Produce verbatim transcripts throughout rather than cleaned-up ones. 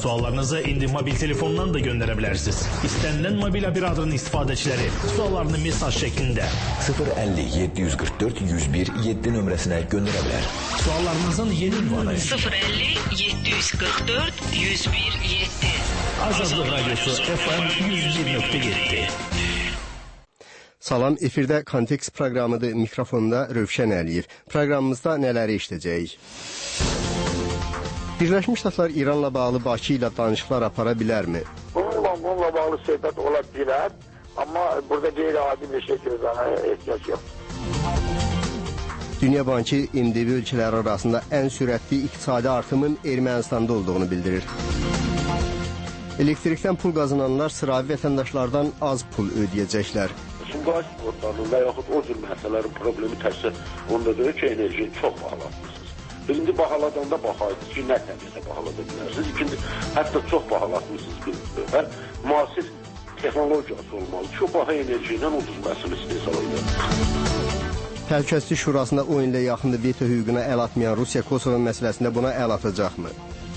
Suallarınızı indi mobil telefondan da gönderebilirsiniz. İstenilen mobil operatörün istifadəçiləri suallarını mesaj şeklinde sıfır əlli yeddi yüz qırx dörd yüz bir yeddi nömrəsinə göndərə bilər. Suallarınızın yeni ünvanı sıfır əlli yeddi yüz qırx dörd yüz bir yeddi. Azadlıq Radyosu F M yüz bir nöqtə yeddi. Salam, efirdə Kontekst proqramıdır. Mikrofonda Rövşən Əliyev. Proqramımızda nələri işləyəcəyik? Birləşmiş Ştatlar İranla bağlı Bakı ilə danışıqlar apara bilərmi? Bununla, bununla bağlı söhbət ola bilər, amma burada qeyri-adi bir şey gözləməyə ehtiyac yox. Dünya Bankı M D B ölkələri arasında ən sürətli iqtisadi artımın Ermənistanda olduğunu bildirir. Elektrikdən pul qazananlar sıravi vətəndaşlardan az pul ödəyəcəklər. Qaz sportlarının və yaxud o cür məsələlərin problemi təkcə onda deyil ki, enerjini çox bahalatmışsınız. Birinci bahaladanda baxaydınız ki, nə səviyyədə bahalada bilərsiniz. İkinci, hətta çox bahalatmışsınız bir növbər. Müasir texnologiyası olmalı ki, o baha enerji ilə ucuz məhsul istehsal edir. Təhlükəsizlik Şurasında o ilə yaxında veto hüququna əl atmayan Rusiya Kosovo məsələsində buna əl atacaqmı?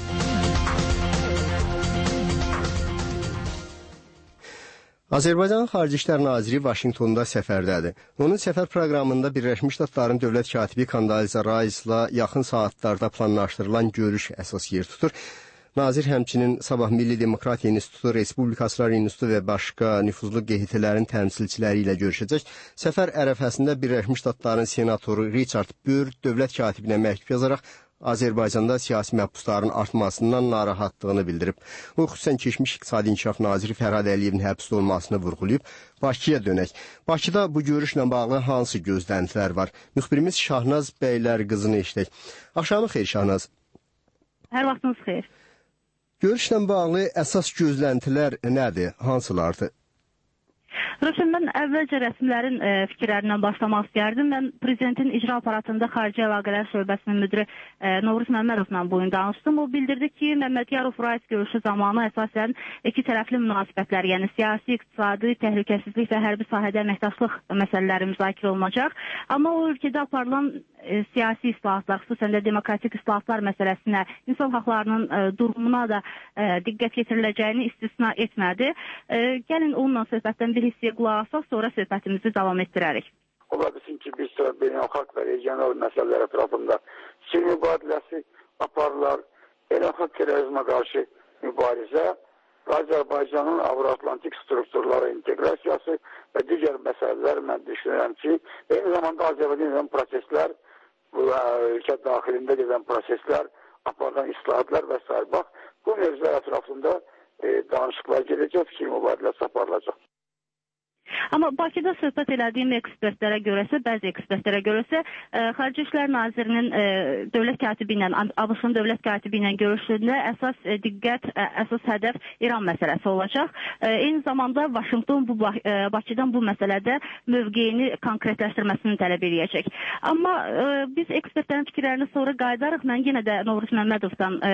Azərbaycan Xarici İşlər Naziri Vaşinqtonda səfərdədir. Onun səfər proqramında Birləşmiş Ştatların dövlət katibi Kondoliza Rice'la yaxın saatlarda planlaşdırılan görüş əsas yer tutur. Nazir həmçinin sabah Milli Demokratiya İnstitutu, Respublikaçılar İnstitutu və başqa nüfuzlu G H T-lərin təmsilçiləri ilə görüşəcək. Səfər ərəfəsində Birləşmiş Ştatların senatoru Richard Burr dövlət katibinə məktub yazaraq Azərbaycanda siyasi məhbusların artmasından narahatlığını bildirib. O, xüsusən keçmiş İqtisadi İnkişaf Naziri Fərhad Əliyevin həbsdə olmasını vurğulayıb. Bakıya dönək. Bakıda bu görüşlə bağlı hansı gözləntilər var? Müxbirimiz Şahnaz Bəylər qızını eşitək. Axşamı xeyir Şahnaz. Hər vaxtınız xeyir. Görüşlə bağlı əsas gözləntilər nədir? Hansılardır? Rövşən, mən əvvəlcə rəsmilərin e, fikirlərindən başlamaq istəyərdim. Mən prezidentin icra aparatında Xarici Əlaqələr Şöbəsinin müdiri e, Novruz Məmmədovla bu gün danışdım. O bildirdi ki, Məmmədiyarov-Rice görüşü zamanı əsasən iki tərəfli münasibətlər, yəni siyasi, iqtisadi, təhlükəsizlik və hərbi sahədə əməkdaşlıq məsələləri müzakirə olunacaq. Amma o ölkədə aparılan e, siyasi islahatlar, xüsusən də demokratik islahatlar məsələsinə, insan haqlarının e, durumuna da e, diqqət yetiriləcəyini istisna etmədi. E, gəlin onunla söhbətdən bir hissiyə qulaq asaq, sonra söhbətimizi davam etdirərik. Ola bilsin ki, bir sıra beynəlxalq və regional məsələlər ətrafında sülh mübadiləsi aparırlar, beynəlxalq terrorizmə qarşı mübarizə, Azərbaycanın Avro-Atlantik strukturlara inteqrasiyası və digər məsələlər mən düşünürəm ki, eyni zamanda Azərbaycan edən proseslər, ölkə daxilində gedən proseslər, aparılan islahatlar və s. Bax, bu mövzular ətrafında e, danışıqlar gedəcək, fikir mübadiləsi aparılacaq. Amma Bakıda söhbət elədiyim ekspertlərə görəsə, bəzi ekspertlərə görəsə, e, Xarici İşlər Nazirinin e, dövlət katibi ilə, ABŞ-ın dövlət katibi ilə görüşündə əsas e, diqqət, e, əsas hədəf İran məsələsi olacaq. E, eyni zamanda Vaşinqton bu, e, Bakıdan bu məsələdə mövqeyini konkretləşdirməsini tələb edəcək. Amma e, biz ekspertlərin fikirlərini sonra qayıdarıq. Mən yenə də Novruz Məmmədovdan e,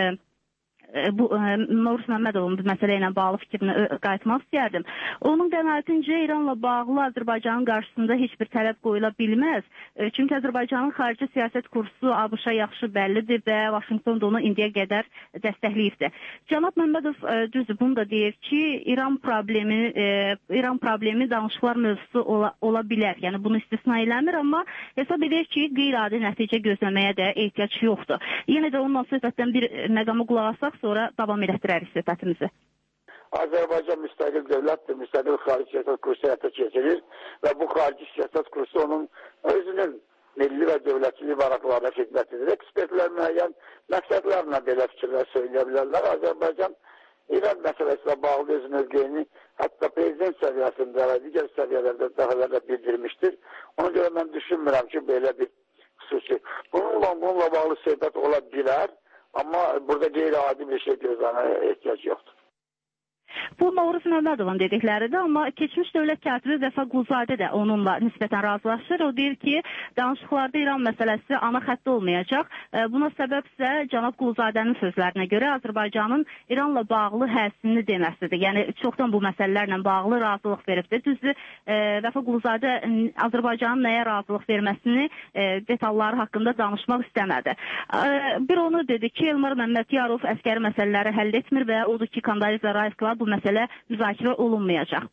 bu Novruz Məmmədovun bu məsələ ilə bağlı fikrini qayıtmaq istəyərdim. Onun qənaətincə İranla bağlı Azərbaycanın qarşısında heç bir tələb qoyula bilməz. Çünki Azərbaycanın xarici siyasət kursu ABŞ-a yaxşı bəllidir və Vaşinqton da onu indiyə qədər dəstəkləyibdir. Cənab Məmmədov düzdür, bunu da deyir ki, İran problemi İran problemi danışıqlar mövzusu ola, ola bilər. Yəni bunu istisna eləmir, amma hesab edir ki, qeyri-adi nəticə gözləməyə də ehtiyac yoxdur. Yenə də onunla söhbətdən bir məqamı qulaq asaq, sonra davam elətdirərik söhbətimizi. Azərbaycan müstəqil dövlətdir, müstəqil xarici siyasət kursu həyata keçirir və bu xarici siyasət kursu onun özünün milli və dövlətçilik varaqlarına xidmət edir. Ekspertlər müəyyən məqsədlərlə belə fikirlər söyləyə bilərlər. Azərbaycan İran məsələsinə bağlı öz mövqeyini hətta prezident səviyyəsində və digər səviyyələrdə dəfələrlə bildirmişdir. Ona görə mən düşünmürəm ki, belə bir xüsusi. Bununla, bununla bağlı söhbət ola bilər. Amma burada qeyri-adi bir şey gözləməyə ehtiyac yoxdur. Bu Novruz Məmmədovun dedikləridir, amma keçmiş dövlət katibi Vəfa Quluzadə də onunla nisbətən razılaşır. O deyir ki, danışıqlarda İran məsələsi ana xəttdə olmayacaq. Buna səbəb isə cənab Quluzadənin sözlərinə görə Azərbaycanın İranla bağlı həsini deməsidir. Yəni, çoxdan bu məsələlərlə bağlı razılıq veribdir. Düzdür, Vəfa Quluzadə Azərbaycanın nəyə razılıq verməsini detalları haqqında danışmaq istəmədi. Bir onu dedi ki, Elmar Məmmədiyarov əskəri məsələləri həll etmir və odur ki, Kandaliza Rayskla bu məsələ müzakirə olunmayacaq.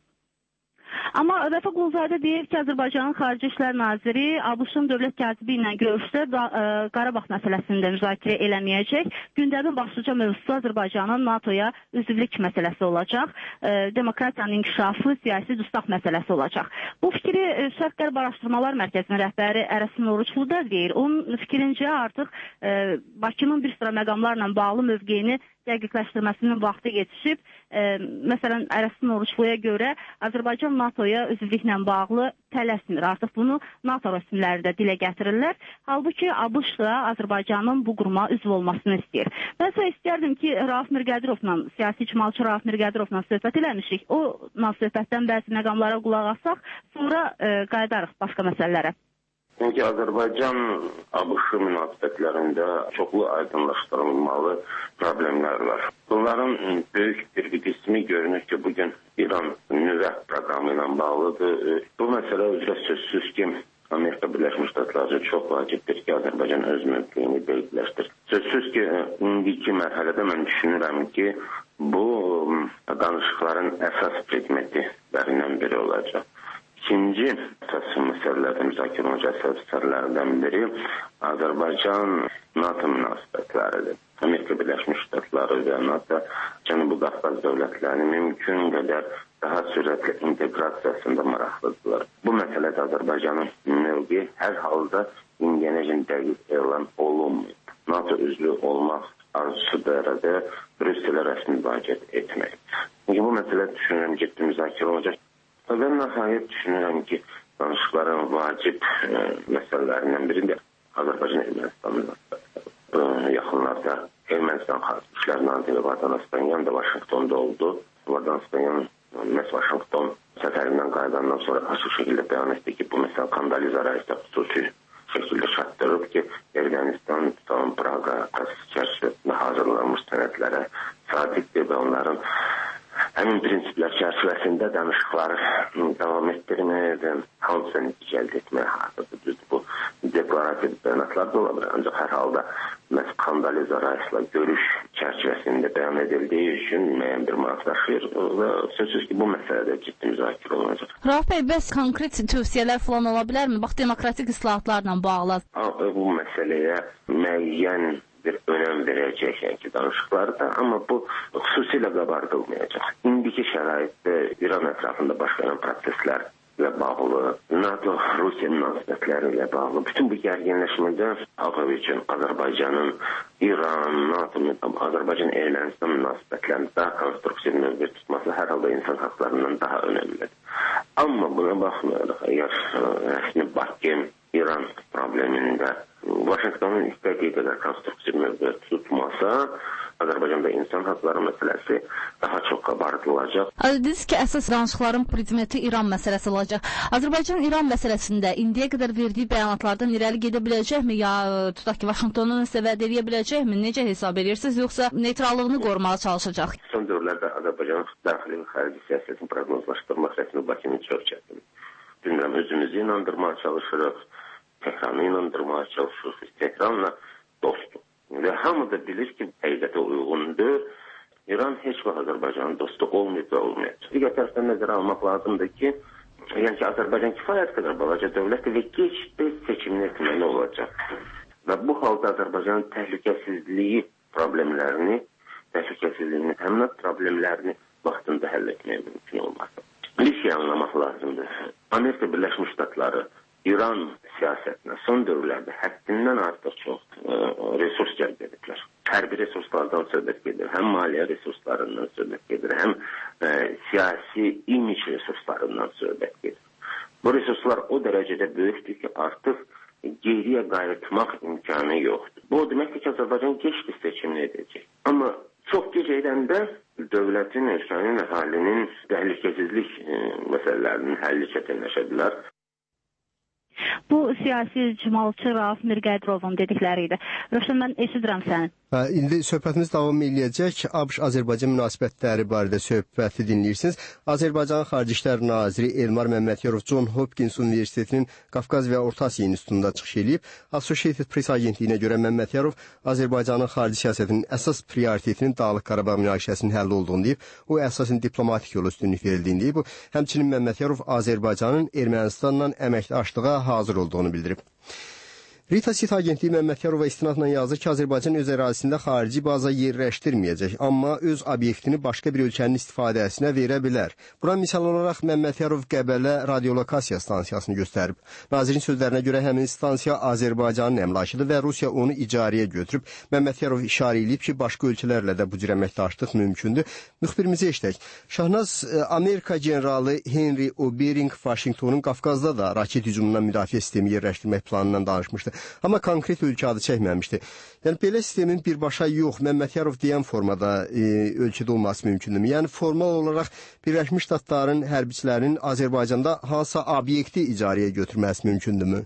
Amma Vəfa Quluzadə deyir ki, Azərbaycanın Xarici İşlər Naziri ABŞ-ın dövlət katibi ilə görüşdə Qarabağ məsələsini də müzakirə eləməyəcək. Gündəmin başlıca mövzusu Azərbaycanın NATOya üzvlük məsələsi olacaq. Demokratiyanın inkişafı, siyasi dustaq məsələsi olacaq. Bu fikri Şərq-Qərb Araşdırmalar Mərkəzinin rəhbəri Ərəsin Oruçlu da deyir. Onun fikrincə artıq Bakının bir sıra məqamlarla bağlı mövqeyini dəqiqləşdirməsinin vaxtı yetişib. E, məsələn, Ərəsin Oruçluya görə Azərbaycan NATOya üzvlüklə bağlı tələsmir. Artıq bunu NATO rəsmiləri də dilə gətirirlər. Halbuki ABŞ da Azərbaycanın bu quruma üzv olmasını istəyir. Mən isə istərdim ki, Rauf Mirqədirovla, siyasi icmalçı Rauf Mirqədirovla söhbət eləmişik. O söhbətdən bəzi məqamlara qulaq assaq, sonra e, qayıdarıq başqa məsələlərə. Çünki Azərbaycan ABŞ münasibətlərində çoxlu aydınlaşdırılmalı problemlər var. Bunların böyük bir qismi görünür ki, bugün İran nüvə proqramı ilə bağlıdır. Bu məsələ üzrə sözsüz ki, Amerika Birləşmiş Ştatları çox vacibdir ki, Azərbaycan öz mövqeyini dəqiqləşdir. Sözsüz ki, indiki mərhələdə mən düşünürəm ki, bu danışıqların əsas predmetlərindən biri olacaq. İkinci əsas məsələlərdən müzakirə olunacaq əsas məsələlərdən biri Azərbaycan NATO münasibətləridir. Amerika Birləşmiş Ştatları və NATO Cənubi Qafqaz dövlətlərinin mümkün qədər daha sürətli inteqrasiyasında maraqlıdırlar. Bu məsələdə Azərbaycanın mövqeyi hər halda indiyənəcən dəqiq elan olunmayıb. NATO üzvü olmaq arzusu dərədə Brüsselə rəsmi müraciət etmək. Bu məsələ düşünürəm ki, müzakirə olacaq. Və nəhayət düşünürəm ki, danışıqların vacib e, məsələlərindən birində Azərbaycan-Ermənistan münasibətləri. Yaxınlarda Ermənistan Xarici İşlər Naziri Vardan Aslanyan da Vaşinqtonda oldu. Vardan Aslanyan məhz Vaşinqton səfərindən qayıdandan sonra açıq şəkildə bəyan etdi ki, bu məsələ Kandaliza Rayskla xüsusi şəkildə çatdırıb ki, Ermənistan tam Praqa prosesi çərçivəsində hazırlanmış sənədlərə sadiqdir və onların həmin prinsiplər çərçivəsində danışıqları davam etdirməyə və hansısa nəticə əldə etməyə hazırdır. Düzdür, bu deklarativ bəyanatlar da ola bilər. Ancaq hər halda məhz Kandaliza Rayskla görüş çərçivəsində bəyan edildiyi üçün müəyyən bir maraq daşıyır və sözsüz ki, bu məsələdə ciddi müzakirə olunacaq. Rauf bəy, bəs konkret tövsiyələr falan ola bilərmi? Bax, demokratik islahatlarla bağlı. Bu məsələyə müəyyən bir önəm verəcək yəni ki, danışıqlarda, amma bu xüsusilə qabardılmayacaq. İndiki şəraitdə İran ətrafında baş verən proseslərlə bağlı, NATO-Rusiya münasibətləri ilə bağlı, bütün bu gərginləşmədə Ağrı üçün Azərbaycanın İran, NATO, Azərbaycan-Ermənistan münasibətlərində daha konstruktiv mövqe tutması hər halda insan haqlarından daha önəmlidir. Amma buna baxmayaraq, əgər rəsmi Bakı İran problemində Vaşinqtonun istədiyi qədər konstruktiv mövqe tutmasa, Azərbaycanda insan haqları məsələsi daha çox qabardılacaq. Dediniz ki, əsas danışıqların predmeti İran məsələsi olacaq. Azərbaycan İran məsələsində indiyə qədər verdiyi bəyanatlardan irəli gedə biləcəkmi? Ya tutaq ki, Vaşinqtonun nəsə vəd edə biləcəkmi? Necə hesab edirsiniz? Yoxsa neytrallığını qorumağa çalışacaq? Son dövrlərdə Azərbaycanın daxili və xarici siyasətini proqnozlaşdırmaq rəsmi Bakının çox çətin. Bilmirəm, özümüzü inandırmağa çalışırıq. Tehranı inandırmağa çalışırıq. Tehranla dostdur. Və hamı da bilir ki, həqiqətə uyğundur. İran heç vaxt Azərbaycanın dostu olmayıb və olmayacaq. Digər tərəfdən nəzərə almaq lazımdır ki, yəni ki, Azərbaycan kifayət qədər balaca dövlətdir və gec-tez seçimini etməli olacaq. Və bu halda Azərbaycanın təhlükəsizliyi problemlərini, təhlükəsizliyinin təminat problemlərini vaxtında həll etməyə mümkün olmaz. Bir şey anlamaq lazımdır. Amerika Birləşmiş Ştatları İran siyasətinə son dövrlərdə həddindən artıq çox ə, resurs cəlb ediblər. Hərbi resurslardan söhbət gedir, həm maliyyə resurslarından söhbət gedir, həm ə, siyasi imic resurslarından söhbət gedir. Bu resurslar o dərəcədə böyükdür ki, artıq geriyə qayıtmaq imkanı yoxdur. Bu deməkdir ki, Azərbaycan gec-tez seçimini edəcək. Amma Çox gec edəndə dövlətin, ölkənin, əhalinin təhlükəsizlik məsələlərinin həlli çətinləşə bilər. Bu siyasi icmalçı Rauf Mirqədrovun dedikləri idi. Rövşən, mən eşidirəm səni. Hə, indi söhbətimiz davam edəcək. ABŞ-Azərbaycan münasibətləri barədə söhbəti dinləyirsiniz. Azərbaycanın Xarici İşlər Naziri Elmar Məmmədyanov John Hopkins Universitetinin Qafqaz və Orta Asiya İnstitutunda çıxış edib. Associated Press agentliyinə görə Məmmədyanov Azərbaycanın xarici siyasətinin əsas prioritetinin Dağlıq Qarabağ münaqişəsinin həll olduğunu deyib. O əsasən diplomatik yol üstünlük verildiğini deyib. Həmçinin Məmmədyanov Azərbaycanın Ermənistanla əməkdaşlığa hazır olduğunu bildirib. Rita Sit agentliyi Məmmədyanova istinadla yazır ki, Azərbaycan öz ərazisində xarici baza yerləşdirməyəcək, amma öz obyektini başqa bir ölkənin istifadəsinə verə bilər. Buna misal olaraq Məmmədyanov Qəbələ radiolokasiya stansiyasını göstərib. Nazirin sözlərinə görə həmin stansiya Azərbaycanın əmlakıdır və Rusiya onu icarəyə götürüb. Məmmədyanov işarə edib ki, başqa ölkələrlə də bu cür əməkdaşlıq mümkündür. Müxbirimizi eşitək. Şahnaz, Amerika generalı Henry Obering Vaşinqtonun Qafqazda da raket hücumundan müdafiə sistemi yerləşdirmək planından danışmışdı. Amma konkret ölkə adı çəkməmişdi. Yəni, belə sistemin birbaşa yox, Məmmədyanov deyən formada e, ölkədə olması mümkündür. Yəni, formal olaraq Birləşmiş Ştatların hərbiçilərinin Azərbaycanda hansısa obyekti icarəyə götürməsi mümkündürmü?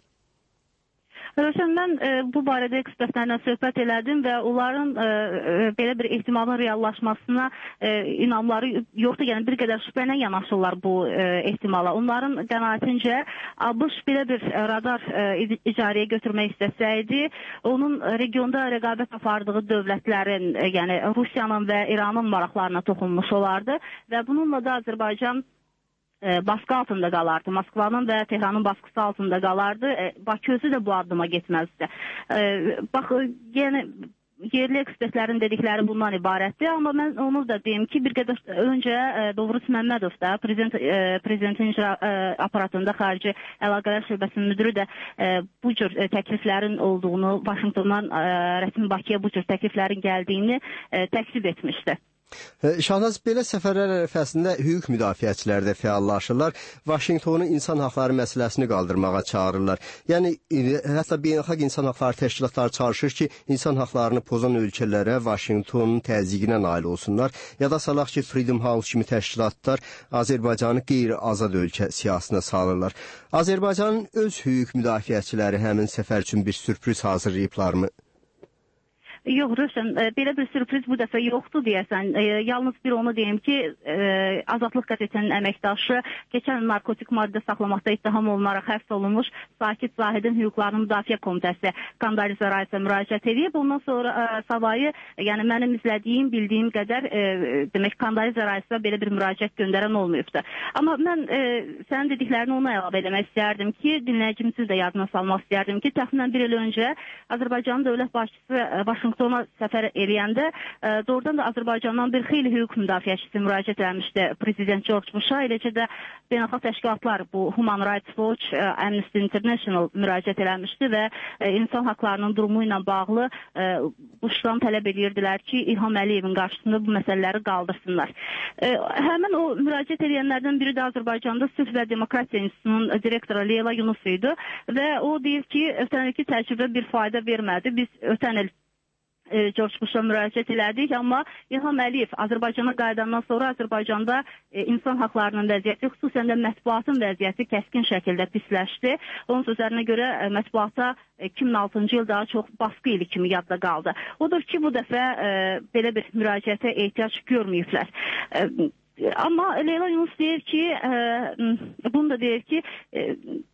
Rövşən, mən e, bu barədə ekspertlərlə söhbət elədim və onların e, e, belə bir ehtimalın reallaşmasına e, inamları yoxdur. Yəni, bir qədər şübhə ilə yanaşırlar bu e, ehtimala. Onların qənaətincə ABŞ belə bir radar e, icarəyə götürmək istəsəydi, onun regionda rəqabət apardığı dövlətlərin, e, yəni Rusiyanın və İranın maraqlarına toxunmuş olardı və bununla da Azərbaycan baskı altında qalardı. Moskvanın və Tehranın baskısı altında qalardı. Bakı özü də bu addıma getməzdi. Bax, yəni yerli ekspertlərin dedikləri bundan ibarətdir. Amma mən onu da deyim ki, bir qədər öncə Doğrus Məmmədov da prezident, prezidentin icra aparatında xarici əlaqələr şöbəsinin müdürü də bu cür təkliflərin olduğunu, Vaşinqtondan rəsmi Bakıya bu cür təkliflərin gəldiyini təksib etmişdi. Şahnaz, belə səfərlər ərəfəsində hüquq müdafiəçiləri də fəallaşırlar. Vaşinqtonu insan haqları məsələsini qaldırmağa çağırırlar. Yəni, hətta beynəlxalq insan haqları təşkilatları çalışır ki, insan haqlarını pozan ölkələrə Vaşinqtonun təzyiqinə nail olsunlar. Ya da salaq ki, Freedom House kimi təşkilatlar Azərbaycanı qeyri-azad ölkə siyasına salırlar. Azərbaycanın öz hüquq müdafiəçiləri həmin səfər üçün bir sürpriz hazırlayıblarmı? Yox, Rövşən, belə bir sürpriz bu dəfə yoxdur deyəsən. E, yalnız bir onu deyim ki, e, Azadlıq qəzetinin əməkdaşı keçən narkotik maddə saxlamaqda ittiham olunaraq həbs olunmuş Sakit Zahidin Hüquqlarının Müdafiə Komitəsi Kandaliza Raisə müraciət edib. Ondan sonra e, savayı, yəni mənim izlədiyim, bildiyim qədər e, demək Kandaliza Raisə belə bir müraciət göndərən olmayıbdır. Amma mən e, sənin dediklərini ona əlavə eləmək istərdim ki, dinləyicimizi də yadına salmaq istərdim ki, təxminən bir il öncə Azərbaycanın dövlət başçısı Vaşinqton ona səfər eləyəndə e, doğrudan da Azərbaycandan bir xeyli hüquq müdafiəçisi müraciət etmişdi prezident George Bush-a, eləcə də beynəlxalq təşkilatlar, bu Human Rights Watch, e, Amnesty International müraciət etmişdi və e, insan haqlarının durumu ilə bağlı e, Bush-dan tələb edirdilər ki, İlham Əliyevin qarşısında bu məsələləri qaldırsınlar. E, həmin o müraciət edənlərdən biri də Azərbaycanda Sülh və Demokratiya İnstitutunun direktoru Leyla Yunus idi və o deyir ki, ötən ilki təcrübə bir fayda vermədi. Biz ötən il George Bush-a müraciət elədik, amma İlham Əliyev Azərbaycana qayıdandan sonra Azərbaycanda e, insan haqlarının vəziyyəti, xüsusən də mətbuatın vəziyyəti kəskin şəkildə pisləşdi. Onun sözlərinə görə e, mətbuata e, iki min altıncı il daha çox baskı ili kimi yadda qaldı. Odur ki, bu dəfə e, belə bir müraciətə ehtiyac görməyiblər. E, amma Leyla Yunus deyir ki, e, bunu da deyir ki, e,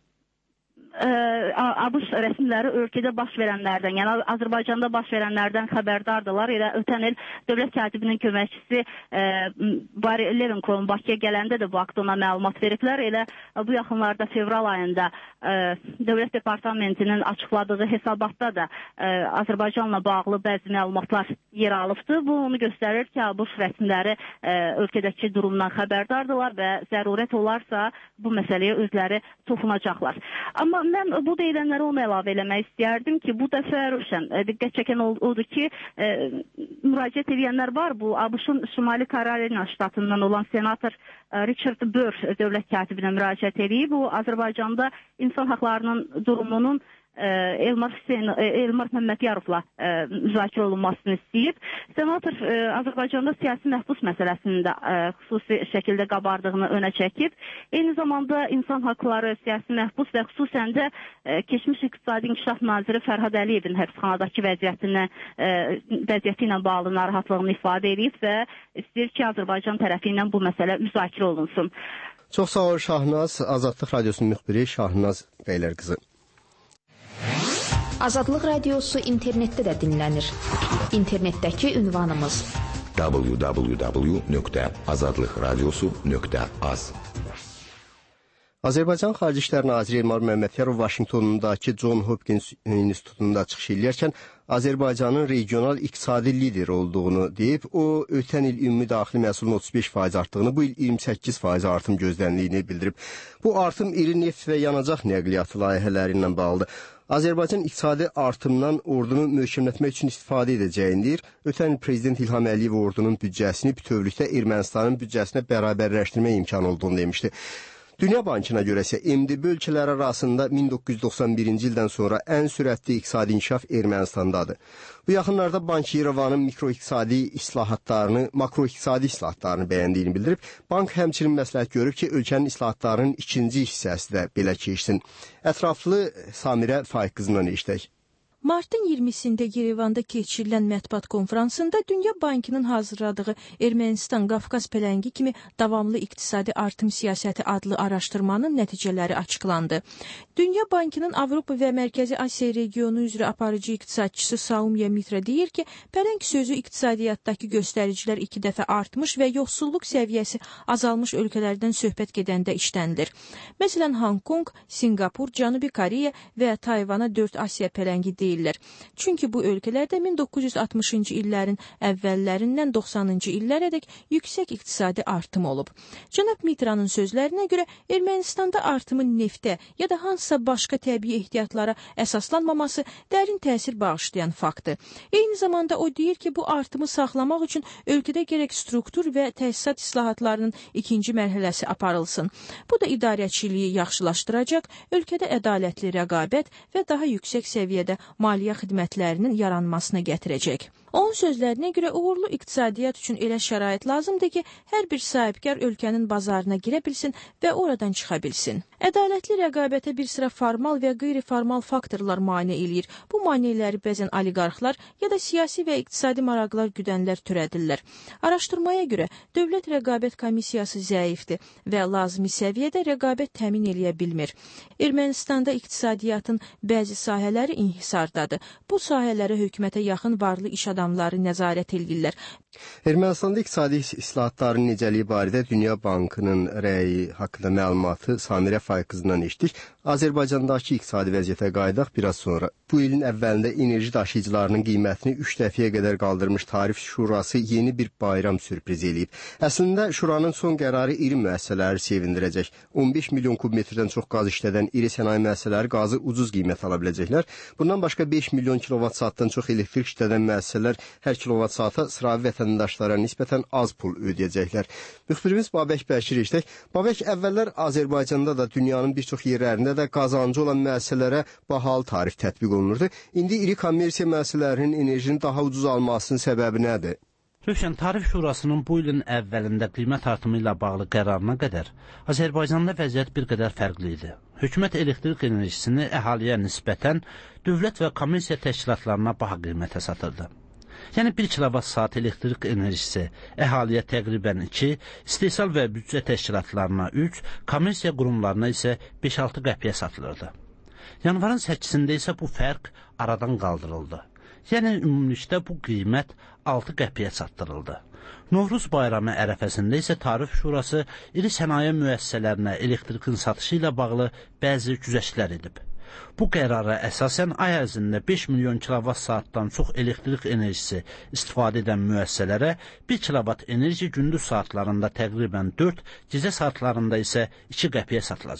ABŞ rəsmiləri ölkədə baş verənlərdən, yəni Azərbaycanda baş verənlərdən xəbərdardırlar. Elə ötən il dövlət katibinin köməkçisi Barry Levinson Bakıya gələndə də bu haqda ona məlumat veriblər. Elə bu yaxınlarda fevral ayında dövlət departamentinin açıqladığı hesabatda da Azərbaycanla bağlı bəzi məlumatlar yer alıbdır. Bu onu göstərir ki, ABŞ rəsmiləri ölkədəki durumdan xəbərdardırlar və zərurət olarsa bu məsələyə özləri toxunacaqlar. Amma mən bu deyilənləri ona əlavə eləmək istəyərdim ki, bu dəfə Rövşən diqqət çəkən odur ki, e, müraciət edənlər var. Bu ABŞ-ın Şimali Karolina ştatından olan senator e, Richard Burr dövlət katibinə müraciət edib. Bu Azərbaycanda insan haqlarının durumunun Elmar Hüseyn, Elmar Məmmədiyarovla müzakirə olunmasını istəyib. Senator Azərbaycanda siyasi məhbus məsələsinin də xüsusi şəkildə qabardığını önə çəkib. Eyni zamanda insan haqları, siyasi məhbus və xüsusən də keçmiş İqtisadi İnkişaf naziri Fərhad Əliyevin həbsxanadakı vəziyyətinə, vəziyyəti ilə bağlı narahatlığını ifadə edib və istəyir ki, Azərbaycan tərəfi ilə bu məsələ müzakirə olunsun. Çox sağ ol Şahnaz, Azadlıq Radiosunun müxbiri Şahnaz Beylər qızı. Azadlıq Radiosu internetdə də dinlənir. İnternetdəki ünvanımız w w w nöqtə azadlıq radiosu nöqtə az. Azərbaycan Xarici İşlər Naziri Elmar Məmmədiyarov Vaşinqtonundakı John Hopkins İnstitutunda çıxış eləyərkən Azərbaycanın regional iqtisadi lider olduğunu deyib, o ötən il ümumi daxili məhsulun otuz beş faiz artdığını, bu il iyirmi səkkiz faiz artım gözləniliyini bildirib. Bu artım iri neft və yanacaq nəqliyyatı layihələri ilə bağlıdır. Azərbaycan iqtisadi artımdan ordunu möhkəmlətmək üçün istifadə edəcəyini deyir. Ötən il Prezident İlham Əliyev ordunun büdcəsini bütövlükdə Ermənistanın büdcəsinə bərabərləşdirmək imkanı olduğunu demişdi. Dünya Bankına görə isə M D B ölkələri arasında min doqquz yüz doxsan birinci ildən sonra ən sürətli iqtisadi inkişaf Ermənistandadır. Bu yaxınlarda Bank İrəvanın mikroiqtisadi islahatlarını, makroiqtisadi islahatlarını bəyəndiyini bildirib. Bank həmçinin məsləhət görüb ki, ölkənin islahatlarının ikinci hissəsi də belə keçsin. Ətraflı Samirə Faiq qızından eşitək. Martın iyirmisində Yerevanda keçirilən mətbuat konfransında Dünya Bankının hazırladığı Ermənistan Qafqaz pələngi kimi davamlı iqtisadi artım siyasəti adlı araşdırmanın nəticələri açıqlandı. Dünya Bankının Avropa və Mərkəzi Asiya regionu üzrə aparıcı iqtisadçısı Saumya Mitra deyir ki, pələng sözü iqtisadiyyatdakı göstəricilər iki dəfə artmış və yoxsulluq səviyyəsi azalmış ölkələrdən söhbət gedəndə işləndir. Məsələn, Hong-Kong, Singapur, Cənubi Koreya və Tayvana dörd Asiya pələngi deyil. Çünki bu ölkələrdə min doqquz yüz altmışıncı illərin əvvəllərindən doxsanıncı illərədək yüksək iqtisadi artım olub. Cənab Mitra'nın sözlərinə görə Ermənistanda artımın neftə ya da hansısa başqa təbii ehtiyatlara əsaslanmaması dərin təsir bağışlayan faktdır. Eyni zamanda o deyir ki, bu artımı saxlamaq üçün ölkədə gərək struktur və təsisat islahatlarının ikinci mərhələsi aparılsın. Bu da idarəçiliyi yaxşılaşdıracaq, ölkədə ədalətli rəqabət və daha yüksək səviyyədə maliyyə xidmətlərinin yaranmasına gətirəcək. Onun sözlərinə görə uğurlu iqtisadiyyat üçün elə şərait lazımdır ki, hər bir sahibkar ölkənin bazarına girə bilsin və oradan çıxa bilsin. Ədalətli rəqabətə bir sıra formal və qeyri-formal faktorlar mane eləyir. Bu maneələri bəzən oliqarxlar ya da siyasi və iqtisadi maraqlar güdənlər törədirlər. Araşdırmaya görə Dövlət Rəqabət Komissiyası zəifdir və lazımi səviyyədə rəqabət təmin eləyə bilmir. Ermənistanda iqtisadiyyatın bəzi sahələri inhisardadır. Bu sahələrə hökumətə yaxın varlı iş adamları nəzarət edirlər. Ermənistanda iqtisadi islahatların necəliyi barədə Dünya Bankının rəyi haqqında məlumatı Samirə Faiq qızından eşitdik. Azərbaycandakı iqtisadi vəziyyətə qayıdaq biraz sonra. Bu ilin əvvəlində enerji daşıyıcılarının qiymətini üç dəfəyə qədər qaldırmış Tarif Şurası yeni bir bayram sürprizi eləyib. Əslində Şuranın son qərarı iri müəssisələri sevindirəcək. on beş milyon kubmetrdən çox qaz işlədən iri sənaye müəssisələri qazı ucuz qiymət ala biləcəklər. Bundan başqa beş milyon kilovat saatdan çox elektrik işlədən müəssisələr hər kilovat saata sıravi vətəndaşlara nisbətən az pul ödəyəcəklər. Müxbirimiz Babək Bəkir işlək. Babək, əvvəllər Azərbaycanda da dünyanın bir çox yerlərində də qazancı olan müəssisələrə bahalı tarif tətbiq olunurdu. İndi iri kommersiya müəssisələrinin enerjinin daha ucuz almasının səbəbi nədir? Rövşən, Tarif Şurasının bu ilin əvvəlində qiymət artımı ilə bağlı qərarına qədər Azərbaycanda vəziyyət bir qədər fərqli idi. Hökumət elektrik enerjisini əhaliyə nisbətən dövlət və kommersiya təşkilatlarına baha qiymətə satırdı. Yəni bir kilovat saat elektrik enerjisi əhaliyə təqribən iki, istehsal və büdcə təşkilatlarına üç, kommersiya qurumlarına isə beş altı qəpiyə satılırdı. Yanvarın səkkizində isə bu fərq aradan qaldırıldı. Yəni ümumilikdə bu qiymət altı qəpiyə çatdırıldı. Novruz bayramı ərəfəsində isə Tarif Şurası iri sənaye müəssisələrinə elektrikin satışı ilə bağlı bəzi güzəştlər edib. Bu qərara əsasən ay ərzində beş milyon kilovat saatdan çox elektrik enerjisi istifadə edən müəssisələrə bir kilovat enerji gündüz saatlarında təqribən dörd, gecə saatlarında isə iki qəpiyə satılacaq.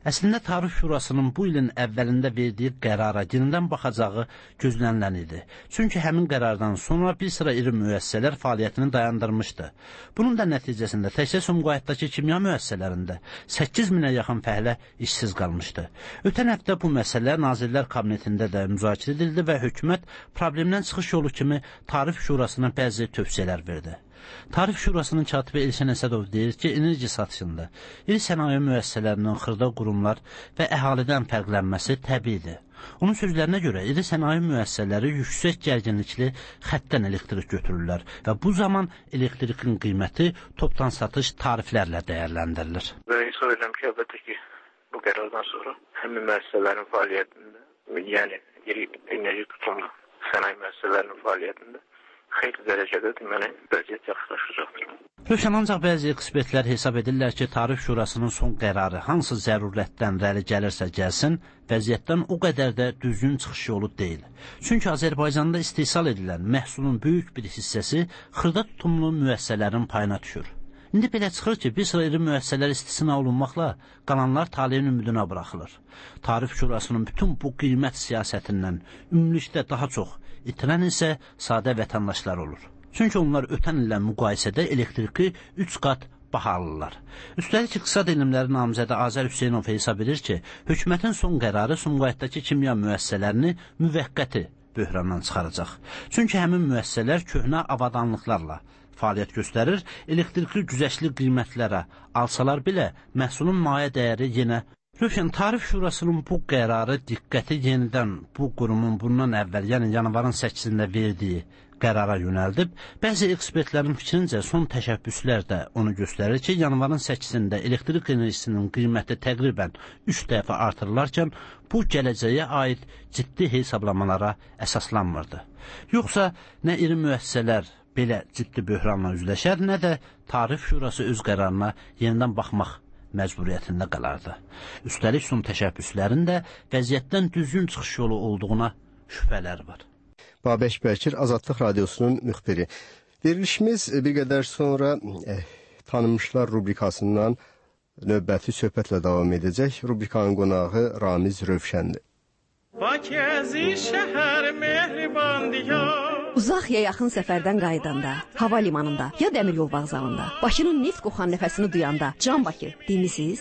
Əslində Tarif Şurasının bu ilin əvvəlində verdiyi qərara yenidən baxacağı gözlənilən idi. Çünki həmin qərardan sonra bir sıra iri müəssisələr fəaliyyətini dayandırmışdı. Bunun da nəticəsində təkcə Sumqayıtdakı kimya müəssisələrində səkkiz minə yaxın fəhlə işsiz qalmışdı. Ötən həftə bu məsələ Nazirlər Kabinetində də müzakirə edildi və hökumət problemdən çıxış yolu kimi Tarif Şurasına bəzi tövsiyələr verdi. Tarif Şurasının katibi Elşən Əsədov deyir ki, enerji satışında iri sənaye müəssisələrinin xırda qurumlar və əhalidən fərqlənməsi təbiidir. Onun sözlərinə görə iri sənaye müəssisələri yüksək gərginlikli xəttdən elektrik götürürlər və bu zaman elektrikin qiyməti topdan satış tariflərlə dəyərləndirilir. Ben hesab edirəm ki, əlbəttə ki, bu qərardan sonra həmin müəssisələrin fəaliyyətində, yəni iri enerji tutumlu sənaye müəssisələrinin fəaliyyətində xeyli dərəcədə deməli vəziyyət yaxşılaşacaqdır. Rövşən, ancaq bəzi ekspertlər hesab edirlər ki, Tarif Şurasının son qərarı hansı zərurətdən rəli gəlirsə gəlsin, vəziyyətdən o qədər də düzgün çıxış yolu deyil. Çünki Azərbaycanda istehsal edilən məhsulun böyük bir hissəsi xırda tutumlu müəssisələrin payına düşür. İndi belə çıxır ki, bir sıra iri müəssisələr istisna olunmaqla qalanlar taleyin ümidinə buraxılır. Tarif Şurasının bütün bu qiymət siyasətindən ümumilikdə daha çox itirən isə sadə vətəndaşlar olur. Çünki onlar ötən illə müqayisədə elektriki üç qat bahalırlar. Üstəlik İqtisad Elmləri namizədi Azər Hüseynov hesab edir ki, hökumətin son qərarı Sumqayıtdakı kimya müəssisələrini müvəqqəti böhrandan çıxaracaq. Çünki həmin müəssisələr köhnə avadanlıqlarla fəaliyyət göstərir, elektrikli güzəştli qiymətlərə alsalar belə məhsulun mayə dəyəri yenə Rövşən, Tarif Şurasının bu qərarı diqqəti yenidən bu qurumun bundan əvvəl, yəni yanvarın səkkizində verdiyi qərara yönəldib. Bəzi ekspertlərin fikrincə son təşəbbüslər də onu göstərir ki, yanvarın səkkizində elektrik enerjisinin qiyməti təqribən üç dəfə artırılarkən bu gələcəyə aid ciddi hesablamalara əsaslanmırdı. Yoxsa nə iri müəssisələr belə ciddi böhranla üzləşər, nə də Tarif Şurası öz qərarına yenidən baxmaq məcburiyyətində qalardı. Üstəlik son təşəbbüslərin də vəziyyətdən düzgün çıxış yolu olduğuna şübhələr var. Babək Bəkir, Azadlıq Radiosunun müxbiri. Verilişimiz bir qədər sonra eh, tanınmışlar rubrikasından növbəti söhbətlə davam edəcək. Rubrikanın qonağı Ramiz Rövşəndir. Bakəzi şəhər mehriban diyar. Uzaq ya yaxın səfərdən qayıdanda, hava limanında ya dəmir yol vağzalında, Bakının neft qoxan nəfəsini duyanda, Can Bakı demisiz?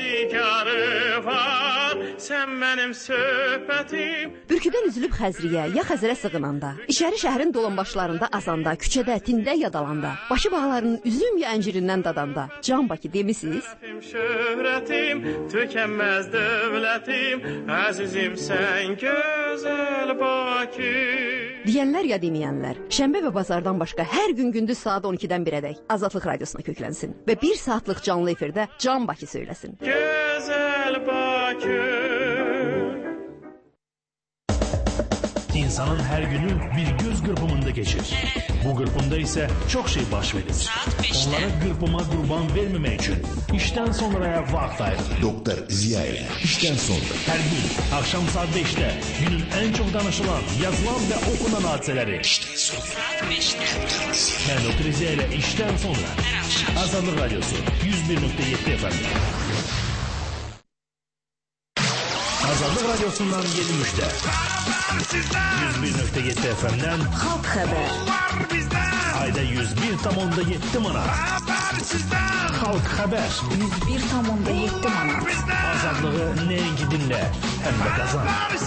Var, sən mənim söhbətim. Bürküdən üzülüb Xəzriyə ya Xəzərə sığınanda, İçəri şəhərin dolanbaşlarında azanda, küçədə, tində yadalanda, Bakı bağlarının üzüm ya əncirindən dadanda, Can Bakı demisiz? Şöhrətim, tükənməz dövlətim, əzizim sən gözəl Bakı. Deyənlər ya deməyənlər, şənbə və bazardan başqa hər gün gündüz saat on ikidən birədək Azadlıq Radiosuna köklənsin və bir saatlıq canlı efirdə Can Bakı söyləsin. Gözəl Bakı. İnsanın hər günü bir göz qırpımında keçir. Bu qırpımda isə çox şey baş verir. Onlara qırpıma qurban verməmək üçün işdən sonraya vaxt ayırır. Doktor Ziya ilə işdən sonra. Hər gün axşam saat beşdə günün ən çox danışılan, yazılan və okunan hadisələri. İşdən sonra. Mən Doktor Ziya ilə işdən sonra. Azadlıq Radiosu yüz bir nöqtə yeddi F M. Azadlıq Radiosundan yeni müjdə. yüz bir nöqtə yeddi F M'dən Xalq xəbər. Ayda yüz bir tam onda yeddi manat. Xalq xəbər. yüz bir tam onda yeddi manat. Azadlığı nəinki dinlə, həm də qazan.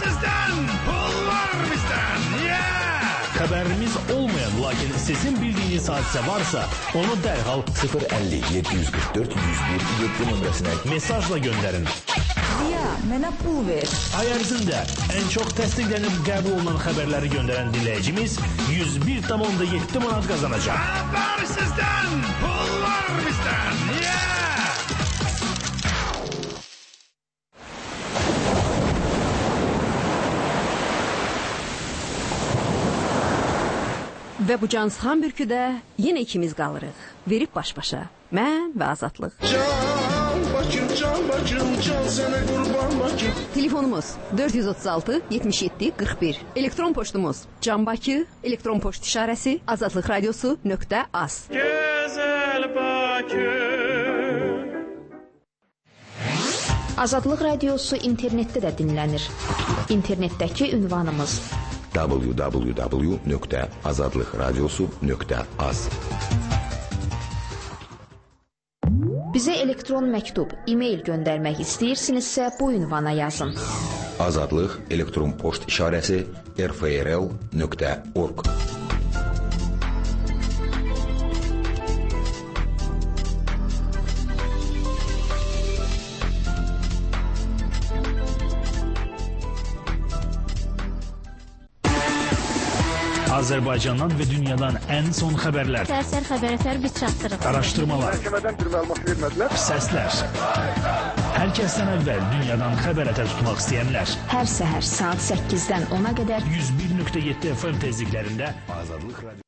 Xəbərimiz olmayan, lakin sizin bildiyiniz hadisə varsa, onu dərhal sıfır əlli yeddi yüz qırx dörd yüz bir yeddi nömrəsinə mesajla göndərin. Ziya, mənə pul ver. Ay ərzində ən çox təsdiqlənib qəbul olunan xəbərləri göndərən dinləyicimiz yüz bir tam onda yeddi manat qazanacaq. Xəbər sizdən, pullar bizdən. Yeah! Və bu cansıxan bürküdə yenə ikimiz qalırıq. Verib baş-başa. Mən və Azadlıq. Can Bakım, can Bakım, can sənə qurban Bakım. Telefonumuz dörd yüz otuz altı yetmiş yeddi qırx bir. Elektron poçtumuz Can Bakı, elektron poçt işarəsi azadlıq radiosu nöqtə az. Gözəl Bakı. Azadlıq Radiosu internetdə də dinlənir. İnternetdəki ünvanımız w w w nöqtə azadlıqradiosu nöqtə az. Bizə elektron məktub, e-mail göndərmək istəyirsinizsə bu ünvana yazın. Azadlıq elektron poçt işarəsi r f r l nöqtə org. Azərbaycandan və dünyadan ən son xəbərlər, Səhər xəbərlər biz çatdırırıq. araşdırmalar, Məhkəmədən bir məlumat vermədilər. səslər. Hər kəsdən əvvəl dünyadan xəbər ətə tutmaq istəyənlər. Hər səhər saat səkkizdən ona qədər yüz bir nöqtə yeddi F M tezliklərində Azadlıq Radio